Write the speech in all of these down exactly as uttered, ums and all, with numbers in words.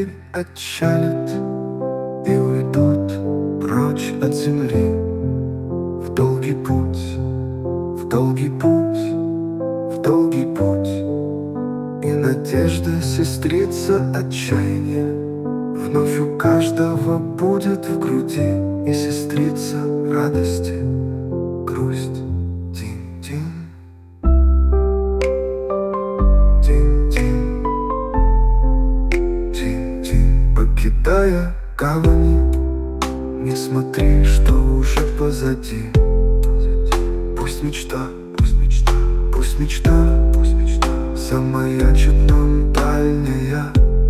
день отчалят и уйдут прочь от земли в долгий путь, в долгий путь, в долгий путь. И надежда, сестрица отчаяния, вновь у каждого будет в груди. И сестрица радости грусть. Тин-тин, тин-тин, тин-тин. Покидая гавани, не смотри, что уже позади. Пусть мечта, пусть мечта, пусть мечта, пусть мечта замаячит нам дальняя,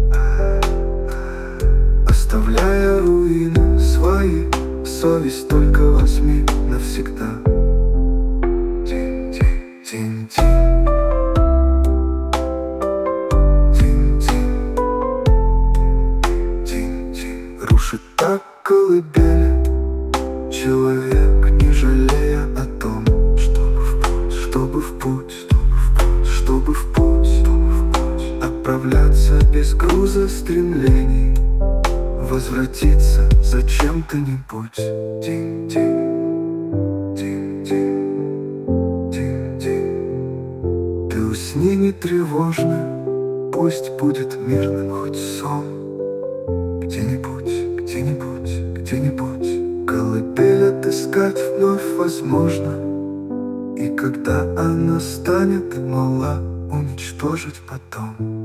оставляя руины свои. Совесть только возьми навсегда. Тин-тин, тин-тин, тин-тин, тин-тин. Рушит так колыбели человек, не жалея о том, чтобы в путь, чтобы в путь, чтобы в путь, чтобы в путь отправляться без груза стремлений, возвратиться зачем-то-нибудь. Тин-тин, тин-тин, тин-тин. Ты усни не тревожно, пусть будет мирным хоть сон. Где-нибудь, где-нибудь, где-нибудь колыбель отыскать вновь возможно. И когда она станет мала, уничтожить потом.